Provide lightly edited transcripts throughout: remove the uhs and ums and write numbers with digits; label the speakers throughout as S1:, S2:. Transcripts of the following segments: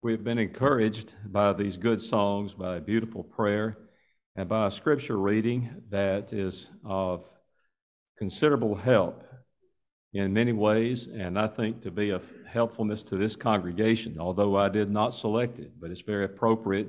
S1: We've been encouraged by these good songs, by a beautiful prayer, and by a scripture reading that is of considerable help in many ways, and I think to be of helpfulness to this congregation, although I did not select it, but it's very appropriate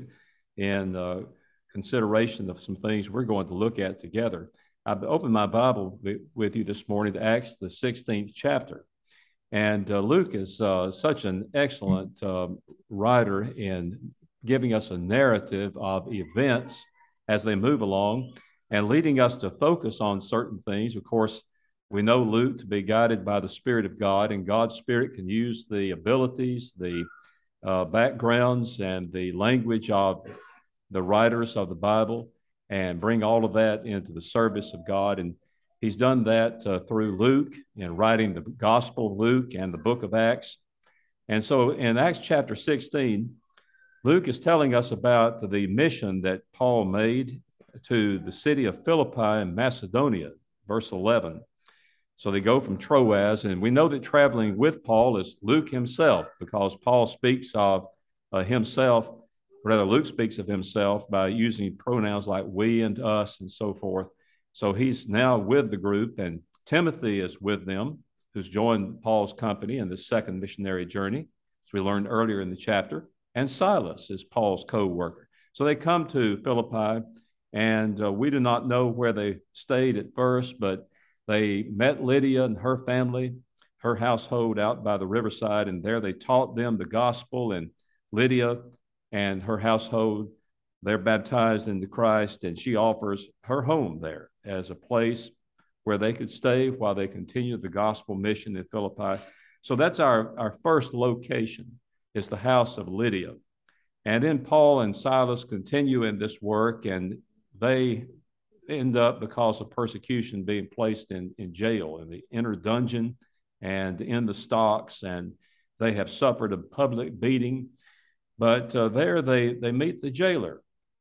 S1: in consideration of some things we're going to look at together. I've opened my Bible with you this morning to Acts, the 16th chapter. And Luke is such an excellent writer in giving us a narrative of events as they move along and leading us to focus on certain things. Of course, we know Luke to be guided by the Spirit of God, and God's Spirit can use the abilities, the backgrounds, and the language of the writers of the Bible and bring all of that into the service of God. And He's done that through Luke in writing the Gospel of Luke and the book of Acts. And so in Acts chapter 16, Luke is telling us about the mission that Paul made to the city of Philippi in Macedonia, verse 11. So they go from Troas, and we know that traveling with Paul is Luke himself, because Paul speaks of himself, rather Luke speaks of himself by using pronouns like we and us and so forth. So he's now with the group, and Timothy is with them, who's joined Paul's company in the second missionary journey, as we learned earlier in the chapter, and Silas is Paul's co-worker. So they come to Philippi, and we do not know where they stayed at first, but they met Lydia and her family, her household out by the riverside, and there they taught them the gospel, and Lydia and her household, they're baptized into Christ, and she offers her home there as a place where they could stay while they continue the gospel mission in Philippi. So that's our first location, is the house of Lydia. And then Paul and Silas continue in this work, and they end up, because of persecution, being placed in jail, in the inner dungeon and in the stocks, and they have suffered a public beating. But there they meet the jailer.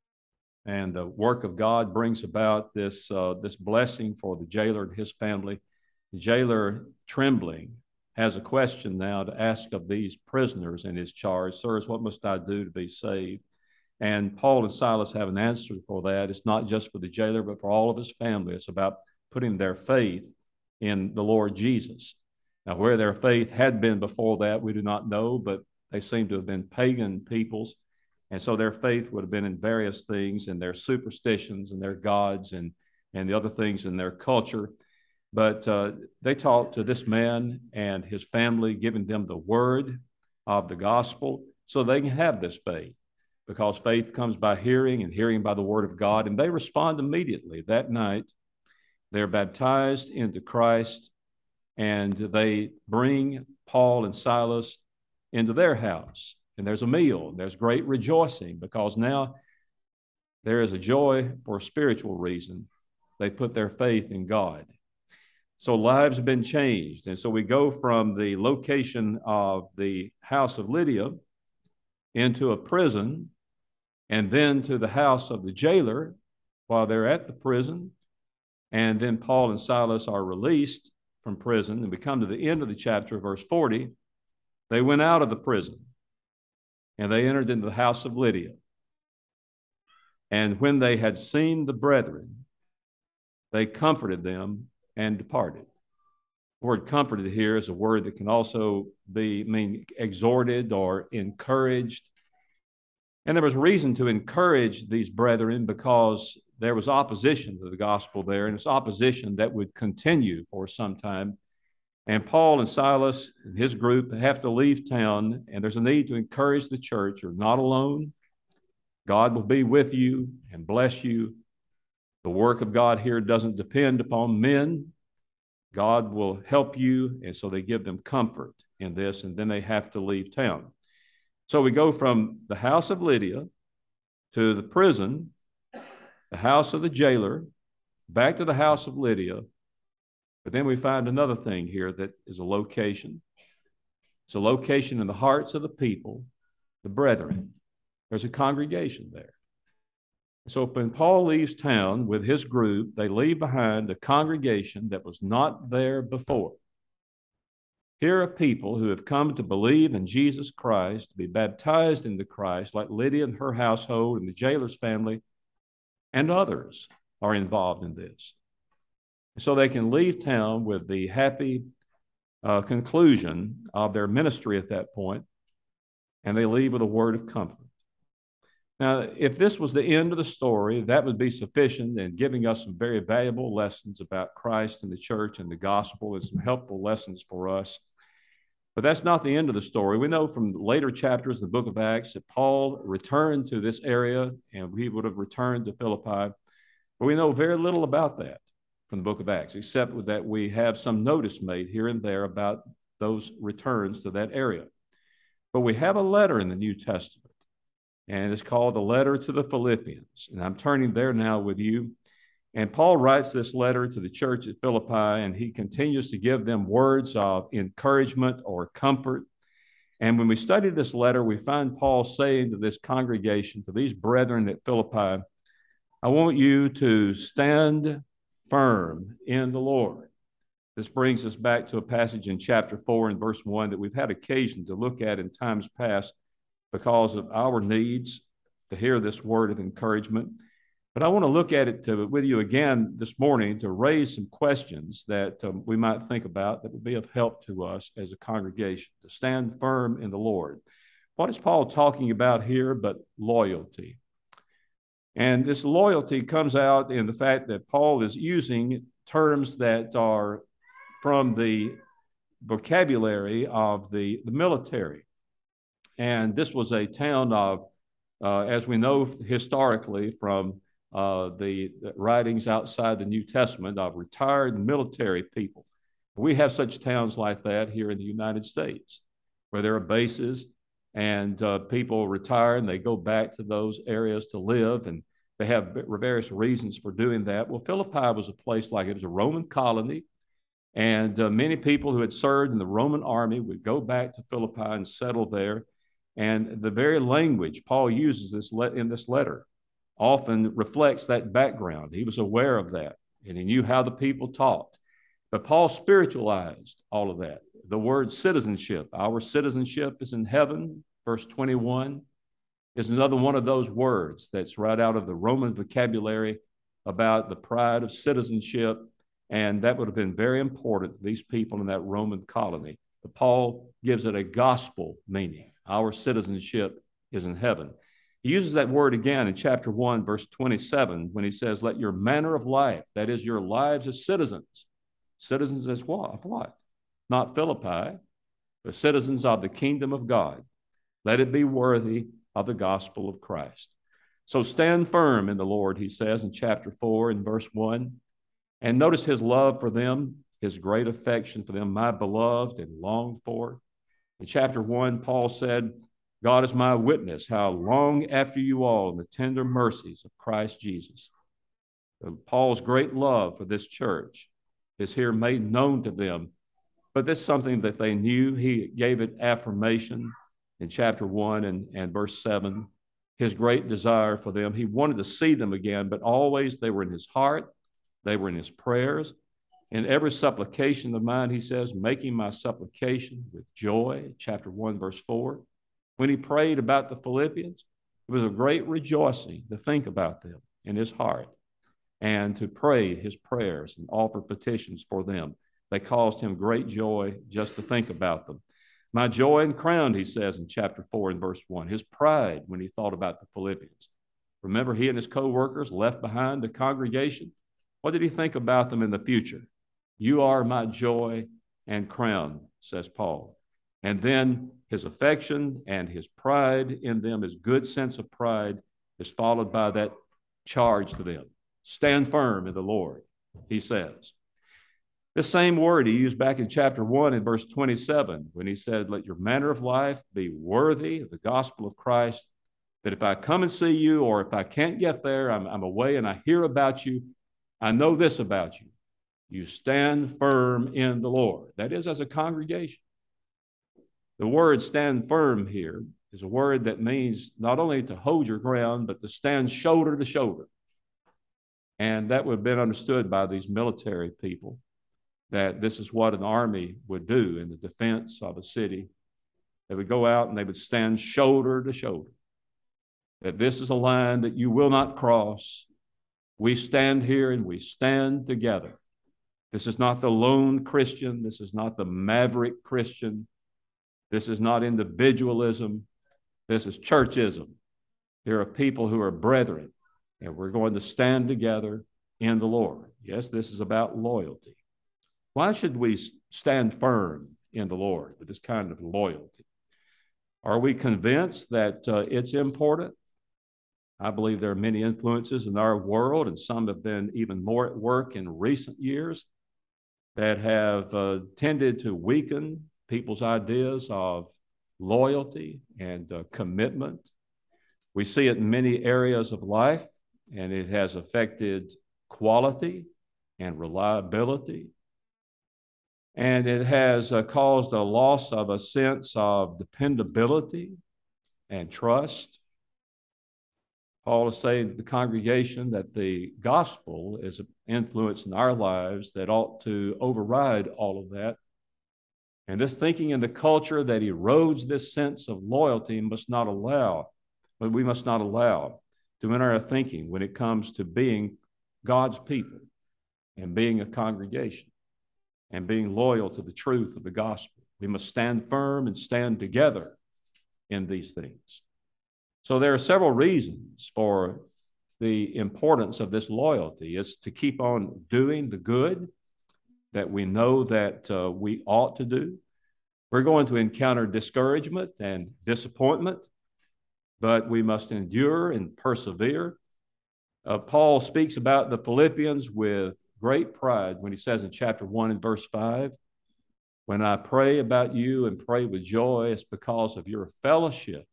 S1: And the work of God brings about this blessing for the jailer and his family. The jailer, trembling, has a question now to ask of these prisoners in his charge. Sirs, what must I do to be saved? And Paul and Silas have an answer for that. It's not just for the jailer, but for all of his family. It's about putting their faith in the Lord Jesus. Now, where their faith had been before that, we do not know, but they seem to have been pagan peoples. And so their faith would have been in various things, in their superstitions and their gods and the other things in their culture. But they talked to this man and his family, giving them the word of the gospel so they can have this faith, because faith comes by hearing and hearing by the word of God. And they respond immediately. That night, they're baptized into Christ, and they bring Paul and Silas into their house. And there's a meal, and there's great rejoicing, because now there is a joy for a spiritual reason. They put their faith in God. So lives have been changed. And so we go from the location of the house of Lydia into a prison, and then to the house of the jailer while they're at the prison. And then Paul and Silas are released from prison, and we come to the end of the chapter, verse 40. They went out of the prison, and they entered into the house of Lydia. And when they had seen the brethren, they comforted them and departed. The word comforted here is a word that can also mean exhorted or encouraged. And there was reason to encourage these brethren, because there was opposition to the gospel there, and it's opposition that would continue for some time. And Paul and Silas and his group have to leave town, and there's a need to encourage the church. You're not alone. God will be with you and bless you. The work of God here doesn't depend upon men. God will help you, and so they give them comfort in this, and then they have to leave town. So we go from the house of Lydia to the prison, the house of the jailer, back to the house of Lydia. But then we find another thing here that is a location. It's a location in the hearts of the people, the brethren. There's a congregation there. So when Paul leaves town with his group, they leave behind a congregation that was not there before. Here are people who have come to believe in Jesus Christ, to be baptized into Christ, like Lydia and her household and the jailer's family, and others are involved in this. So they can leave town with the happy conclusion of their ministry at that point, and they leave with a word of comfort. Now, if this was the end of the story, that would be sufficient in giving us some very valuable lessons about Christ and the church and the gospel and some helpful lessons for us. But that's not the end of the story. We know from later chapters in the book of Acts that Paul returned to this area, and he would have returned to Philippi. But we know very little about that from the book of Acts, except that we have some notice made here and there about those returns to that area. But we have a letter in the New Testament, and it's called the letter to the Philippians. And I'm turning there now with you. And Paul writes this letter to the church at Philippi, and he continues to give them words of encouragement or comfort. And when we study this letter, we find Paul saying to this congregation, to these brethren at Philippi, I want you to stand firm in the Lord. This brings us back to a passage in chapter 4 and verse 1 that we've had occasion to look at in times past because of our needs to hear this word of encouragement. But I want to look at it with you again this morning to raise some questions that we might think about that would be of help to us as a congregation, to stand firm in the Lord. What is Paul talking about here but loyalty? And this loyalty comes out in the fact that Paul is using terms that are from the vocabulary of the military. And this was a town of, as we know historically from the writings outside the New Testament, of retired military people. We have such towns like that here in the United States, where there are bases and people retire and they go back to those areas to live, and they have various reasons for doing that. Well, Philippi was a place like it was a Roman colony, and many people who had served in the Roman army would go back to Philippi and settle there. And the very language Paul uses in this letter often reflects that background. He was aware of that, and he knew how the people talked. But Paul spiritualized all of that. The word citizenship, our citizenship is in heaven, verse 21, is another one of those words that's right out of the Roman vocabulary about the pride of citizenship, and that would have been very important to these people in that Roman colony. But Paul gives it a gospel meaning. Our citizenship is in heaven. He uses that word again in chapter 1, verse 27, when he says, let your manner of life, that is your lives as citizens. Citizens as what? Of what? Not Philippi, but citizens of the kingdom of God. Let it be worthy of the gospel of Christ. So stand firm in the Lord, he says in chapter 4 and verse 1. And notice his love for them, his great affection for them, my beloved and longed for. In chapter 1, Paul said, God is my witness, how long after you all in the tender mercies of Christ Jesus. Paul's great love for this church is here made known to them, but this is something that they knew. He gave it affirmation in chapter 1 and verse 7, his great desire for them. He wanted to see them again, but always they were in his heart, they were in his prayers. In every supplication of mine, he says, making my supplication with joy, chapter 1, verse 4. When he prayed about the Philippians, it was a great rejoicing to think about them in his heart and to pray his prayers and offer petitions for them. They caused him great joy just to think about them. My joy and crown, he says in chapter 4 and verse 1, his pride when he thought about the Philippians. Remember, he and his co-workers left behind the congregation. What did he think about them in the future? You are my joy and crown, says Paul. And then his affection and his pride in them, his good sense of pride, is followed by that charge to them. Stand firm in the Lord, he says. This same word he used back in chapter 1 in verse 27 when he said, let your manner of life be worthy of the gospel of Christ, that if I come and see you or if I can't get there, I'm away and I hear about you, I know this about you. You stand firm in the Lord. That is, as a congregation. The word stand firm here is a word that means not only to hold your ground, but to stand shoulder to shoulder. And that would have been understood by these military people, that this is what an army would do in the defense of a city. They would go out and they would stand shoulder to shoulder. That this is a line that you will not cross. We stand here and we stand together. This is not the lone Christian. This is not the maverick Christian. This is not individualism. This is churchism. There are people who are brethren, and we're going to stand together in the Lord. Yes, this is about loyalty. Why should we stand firm in the Lord with this kind of loyalty? Are we convinced that it's important? I believe there are many influences in our world, and some have been even more at work in recent years that have tended to weaken people's ideas of loyalty and commitment. We see it in many areas of life, and it has affected quality and reliability. And it has caused a loss of a sense of dependability and trust. Paul is saying to the congregation that the gospel is an influence in our lives that ought to override all of that. And this thinking in the culture that erodes this sense of loyalty we must not allow to enter our thinking when it comes to being God's people and being a congregation and being loyal to the truth of the gospel. We must stand firm and stand together in these things. So there are several reasons for the importance of this loyalty. It's to keep on doing the good that we know that we ought to do. We're going to encounter discouragement and disappointment, but we must endure and persevere. Paul speaks about the Philippians with great pride when he says in chapter 1 and verse 5, when I pray about you and pray with joy, it's because of your fellowship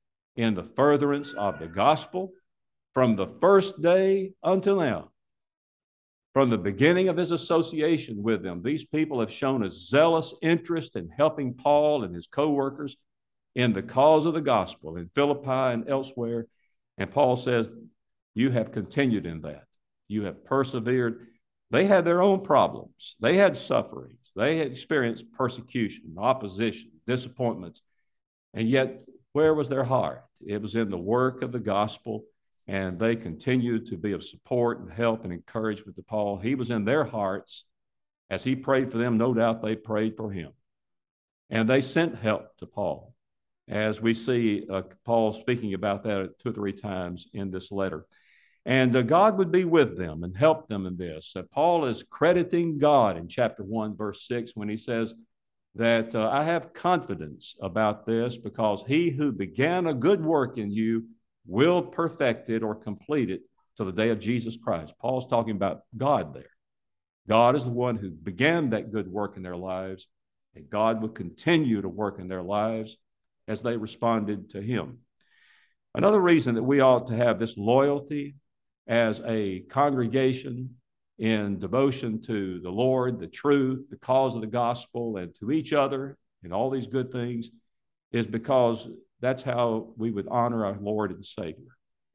S1: in the furtherance of the gospel from the first day until now. From the beginning of his association with them, these people have shown a zealous interest in helping Paul and his co-workers in the cause of the gospel in Philippi and elsewhere. And Paul says, you have continued in that. You have persevered. They had their own problems. They had sufferings. They had experienced persecution, opposition, disappointments. And yet, where was their heart? It was in the work of the gospel, and they continued to be of support and help and encouragement to Paul. He was in their hearts. As he prayed for them, no doubt they prayed for him. And they sent help to Paul, as we see Paul speaking about that 2 or 3 times in this letter. And God would be with them and help them in this. Paul is crediting God in chapter 1, verse 6, when he says that I have confidence about this because he who began a good work in you will perfect it or complete it to the day of Jesus Christ. Paul's talking about God there. God is the one who began that good work in their lives, and God will continue to work in their lives as they responded to him. Another reason that we ought to have this loyalty as a congregation in devotion to the Lord, the truth, the cause of the gospel, and to each other, and all these good things, is because that's how we would honor our Lord and Savior.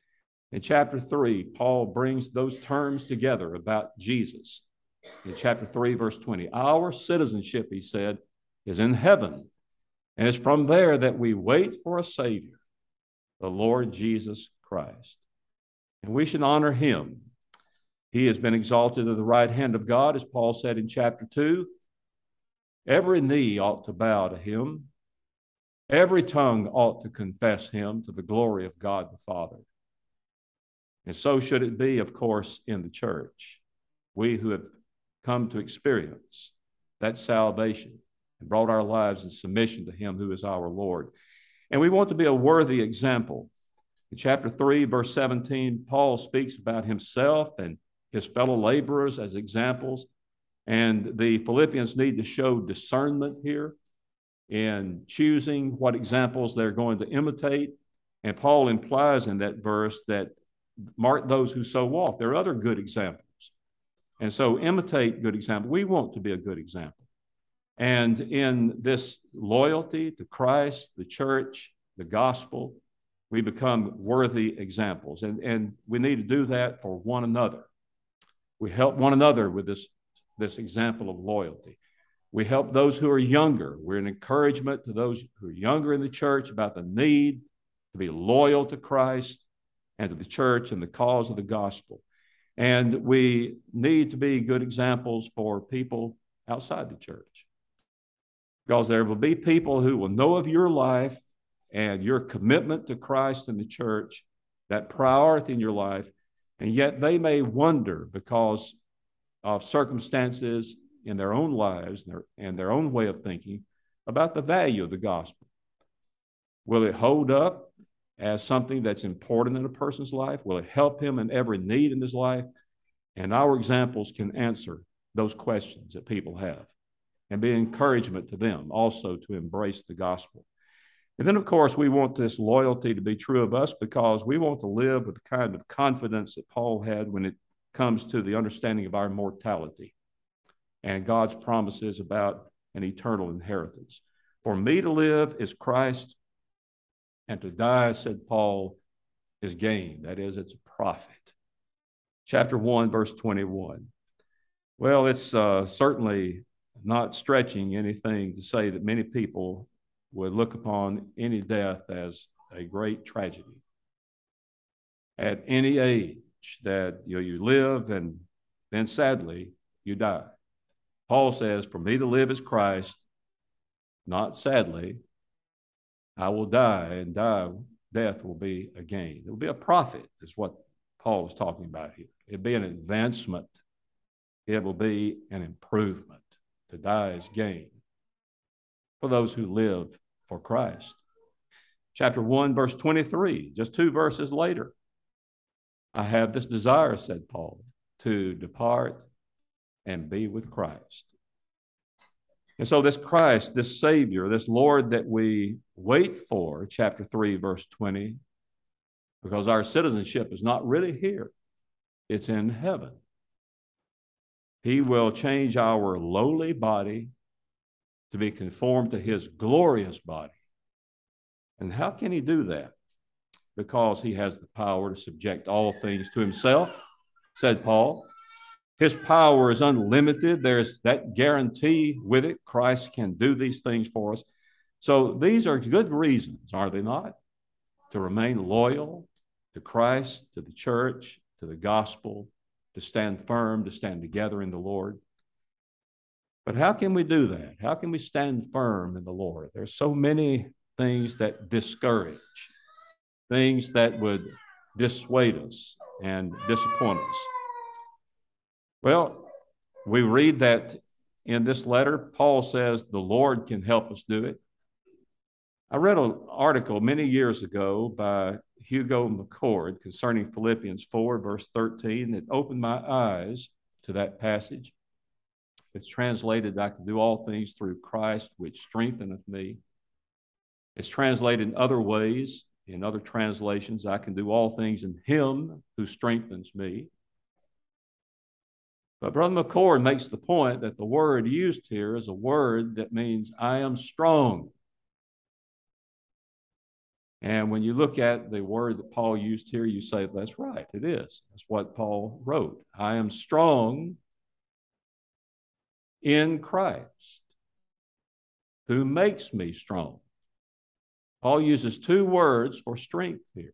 S1: In chapter 3, Paul brings those terms together about Jesus. In chapter 3, verse 20, our citizenship, he said, is in heaven, and it's from there that we wait for a Savior, the Lord Jesus Christ. And we should honor him. He has been exalted at the right hand of God, as Paul said in chapter 2. Every knee ought to bow to him. Every tongue ought to confess him to the glory of God the Father. And so should it be, of course, in the church. We who have come to experience that salvation and brought our lives in submission to him who is our Lord. And we want to be a worthy example. In chapter 3, verse 17, Paul speaks about himself and his fellow laborers as examples. And the Philippians need to show discernment here in choosing what examples they're going to imitate. And Paul implies in that verse that mark those who so walk. There are other good examples. And so imitate good examples. We want to be a good example. And in this loyalty to Christ, the church, the gospel, we become worthy examples. And we need to do that for one another. We help one another with this this example of loyalty. We help those who are younger. We're an encouragement to those who are younger in the church about the need to be loyal to Christ and to the church and the cause of the gospel. And we need to be good examples for people outside the church, because there will be people who will know of your life and your commitment to Christ and the church, that priority in your life, and yet they may wonder because of circumstances in their own lives and their own way of thinking about the value of the gospel. Will it hold up as something that's important in a person's life? Will it help him in every need in his life? And our examples can answer those questions that people have and be encouragement to them also to embrace the gospel. And then, of course, we want this loyalty to be true of us because we want to live with the kind of confidence that Paul had when it comes to the understanding of our mortality and God's promises about an eternal inheritance. For me to live is Christ, and to die, said Paul, is gain. That is, it's a profit. Chapter 1, verse 21. Well, it's certainly not stretching anything to say that many people would look upon any death as a great tragedy. At any age that you live, and then sadly you die. Paul says, for me to live is Christ, not sadly. I will die, and death will be a gain. It will be a profit, is what Paul is talking about here. It'll be an advancement. It will be an improvement. To die is gain for those who live for Christ. Chapter 1, verse 23, just 2 verses later. I have this desire, said Paul, to depart and be with Christ. And so this Christ, this Savior, this Lord that we wait for, chapter 3, verse 20, because our citizenship is not really here. It's in heaven. He will change our lowly body to be conformed to his glorious body. And how can he do that? Because he has the power to subject all things to himself, said Paul. His power is unlimited. There's that guarantee with it. Christ can do these things for us. So these are good reasons, are they not? To remain loyal to Christ, to the church, to the gospel, to stand firm, to stand together in the Lord. But how can we do that? How can we stand firm in the Lord? There's so many things that discourage, things that would dissuade us and disappoint us. Well, we read that in this letter, Paul says the Lord can help us do it. I read an article many years ago by Hugo McCord concerning Philippians 4, verse 13, that opened my eyes to that passage. It's translated, I can do all things through Christ, which strengtheneth me. It's translated in other ways, in other translations, I can do all things in him who strengthens me. But Brother McCord makes the point that the word used here is a word that means I am strong. And when you look at the word that Paul used here, you say, that's right, it is. That's what Paul wrote. I am strong in Christ, who makes me strong. Paul uses 2 words for strength here.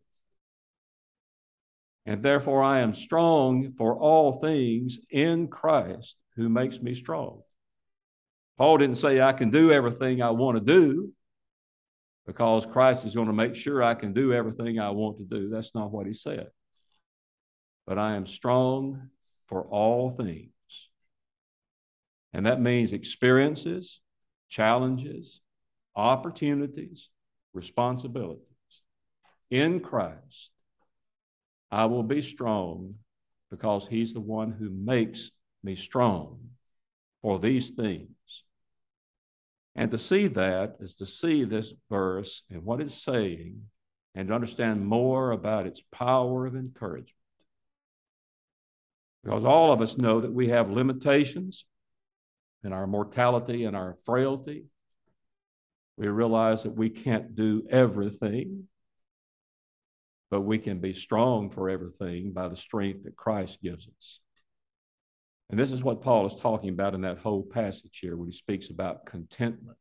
S1: And therefore I am strong for all things in Christ, who makes me strong. Paul didn't say I can do everything I want to do because Christ is going to make sure I can do everything I want to do. That's not what he said. But I am strong for all things. And that means experiences, challenges, opportunities, responsibilities. In Christ, I will be strong because he's the one who makes me strong for these things. And to see that is to see this verse and what it's saying and to understand more about its power of encouragement. Because all of us know that we have limitations in our mortality and our frailty. We realize that we can't do everything, but we can be strong for everything by the strength that Christ gives us. And this is what Paul is talking about in that whole passage here when he speaks about contentment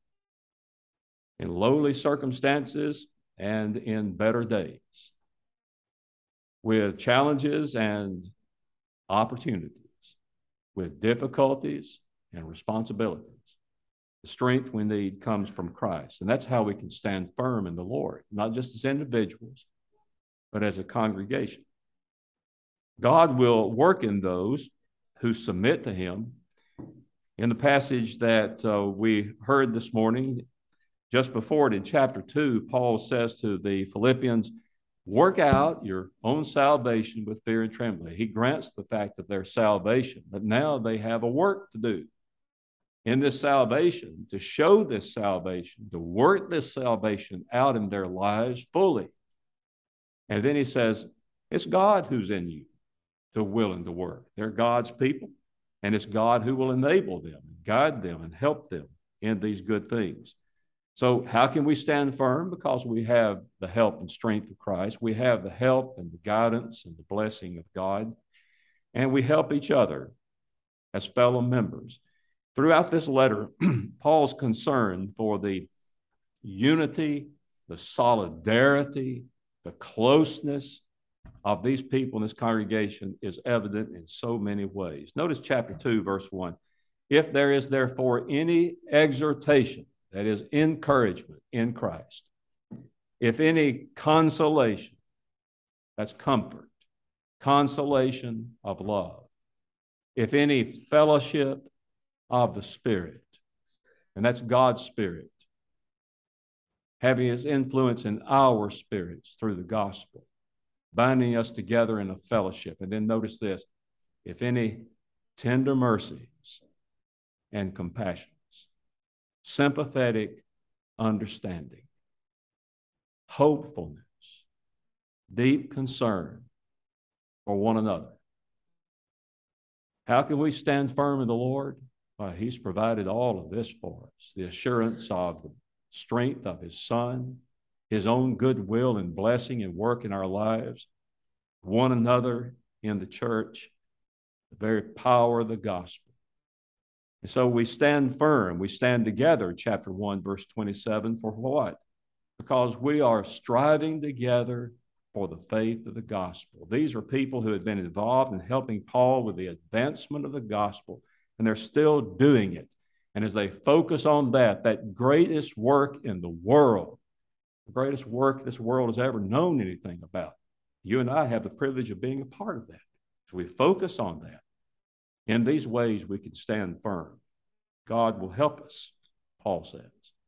S1: in lowly circumstances and in better days, with challenges and opportunities, with difficulties and responsibilities. The strength we need comes from Christ. And that's how we can stand firm in the Lord, not just as individuals, but as a congregation. God will work in those who submit to him. In the passage that we heard this morning, just before it in chapter 2, Paul says to the Philippians, work out your own salvation with fear and trembling. He grants the fact of their salvation, but now they have a work to do in this salvation, to show this salvation, to work this salvation out in their lives fully. And then he says, it's God who's in you to will and to work. They're God's people, and it's God who will enable them, guide them, and help them in these good things. So how can we stand firm? Because we have the help and strength of Christ. We have the help and the guidance and the blessing of God, and we help each other as fellow members. Throughout this letter, Paul's concern for the unity, the solidarity, the closeness of these people in this congregation is evident in so many ways. Notice chapter 2, verse 1. If there is therefore any exhortation, that is encouragement in Christ, if any consolation, that's comfort, consolation of love, if any fellowship of the Spirit, and that's God's Spirit, having his influence in our spirits through the gospel, binding us together in a fellowship. And then notice this, if any tender mercies and compassions, sympathetic understanding, hopefulness, deep concern for one another. How can we stand firm in the Lord? Well, he's provided all of this for us, the assurance of the strength of his Son, his own goodwill and blessing and work in our lives, one another in the church, the very power of the gospel. And so we stand firm, we stand together, chapter 1, verse 27, for what? Because we are striving together for the faith of the gospel. These are people who had been involved in helping Paul with the advancement of the gospel, and they're still doing it. And as they focus on that greatest work in the world, the greatest work this world has ever known anything about, you and I have the privilege of being a part of that. So we focus on that. In these ways, we can stand firm. God will help us, Paul says.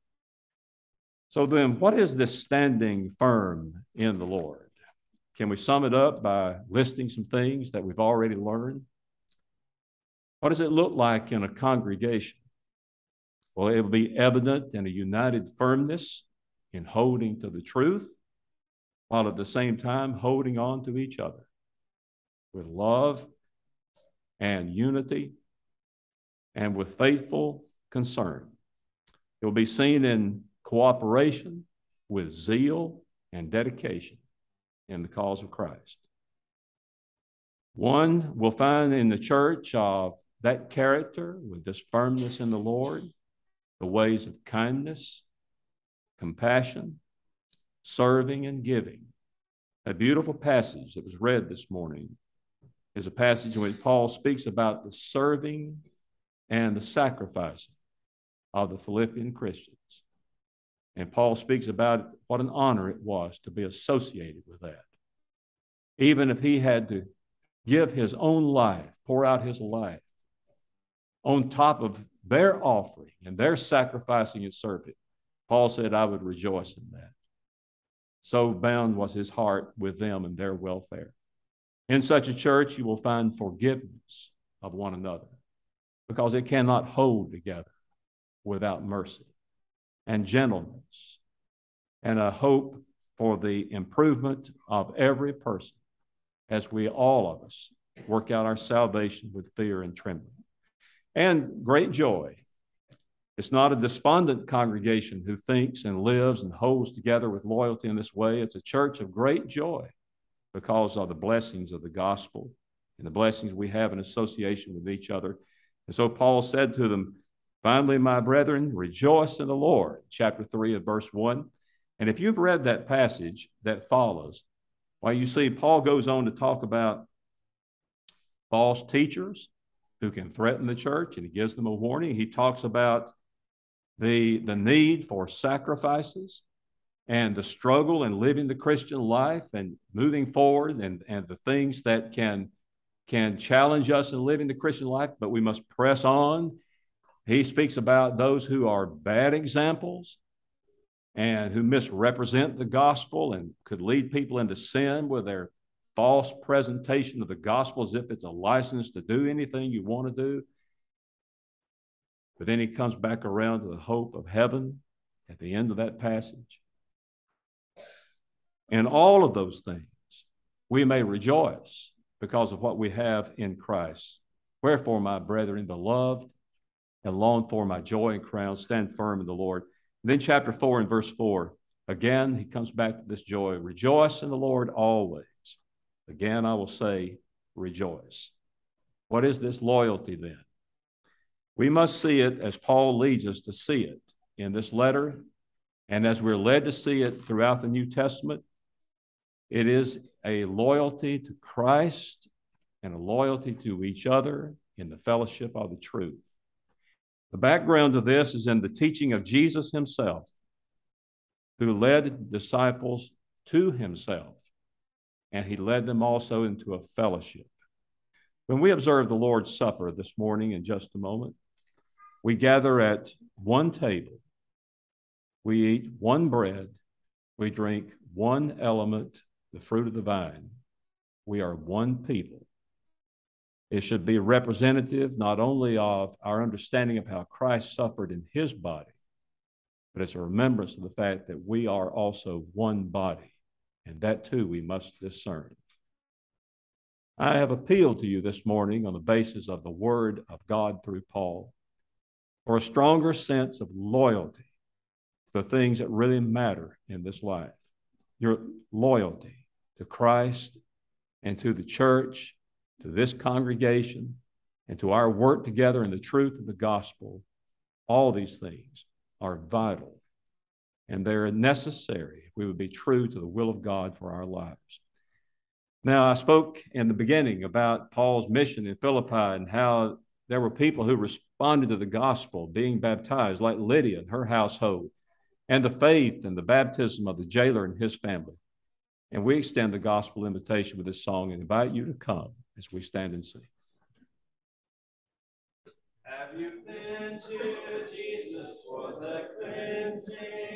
S1: So then, what is this standing firm in the Lord? Can we sum it up by listing some things that we've already learned? What does it look like in a congregation? Well, it will be evident in a united firmness in holding to the truth, while at the same time holding on to each other with love and unity and with faithful concern. It will be seen in cooperation with zeal and dedication in the cause of Christ. One will find in the church of that character with this firmness in the Lord, the ways of kindness, compassion, serving, and giving. A beautiful passage that was read this morning is a passage in which Paul speaks about the serving and the sacrificing of the Philippian Christians. And Paul speaks about what an honor it was to be associated with that. Even if he had to give his own life, pour out his life on top of their offering and their sacrificing and serving, Paul said, I would rejoice in that. So bound was his heart with them and their welfare. In such a church, you will find forgiveness of one another, because it cannot hold together without mercy and gentleness and a hope for the improvement of every person as we, all of us, work out our salvation with fear and trembling. And great joy. It's not a despondent congregation who thinks and lives and holds together with loyalty in this way. It's a church of great joy because of the blessings of the gospel and the blessings we have in association with each other. And so Paul said to them, finally, my brethren, rejoice in the Lord, chapter 3 of verse 1. And if you've read that passage that follows, well, you see Paul goes on to talk about false teachers who can threaten the church, and he gives them a warning. He talks about the need for sacrifices and the struggle in living the Christian life and moving forward, and the things that can challenge us in living the Christian life, but we must press on. He speaks about those who are bad examples and who misrepresent the gospel and could lead people into sin with their false presentation of the gospel as if it's a license to do anything you want to do. But then he comes back around to the hope of heaven at the end of that passage. In all of those things, we may rejoice because of what we have in Christ. Wherefore, my brethren, beloved and longed for, my joy and crown, stand firm in the Lord. And then chapter 4 and verse 4, again, he comes back to this joy. Rejoice in the Lord always. Again, I will say, rejoice. What is this loyalty then? We must see it as Paul leads us to see it in this letter, and as we're led to see it throughout the New Testament. It is a loyalty to Christ and a loyalty to each other in the fellowship of the truth. The background of this is in the teaching of Jesus himself, who led disciples to himself, and he led them also into a fellowship. When we observe the Lord's Supper this morning in just a moment, we gather at one table, we eat one bread, we drink one element, the fruit of the vine. We are one people. It should be representative not only of our understanding of how Christ suffered in his body, but it's a remembrance of the fact that we are also one body, and that too we must discern. I have appealed to you this morning on the basis of the word of God through Paul for a stronger sense of loyalty to the things that really matter in this life. Your loyalty to Christ and to the church, to this congregation, and to our work together in the truth of the gospel. All these things are vital, and they're necessary if we would be true to the will of God for our lives. Now, I spoke in the beginning about Paul's mission in Philippi and how there were people who responded to the gospel being baptized, like Lydia and her household, and the faith and the baptism of the jailer and his family. And we extend the gospel invitation with this song and invite you to come as we stand and sing. Have you been to Jesus for the cleansing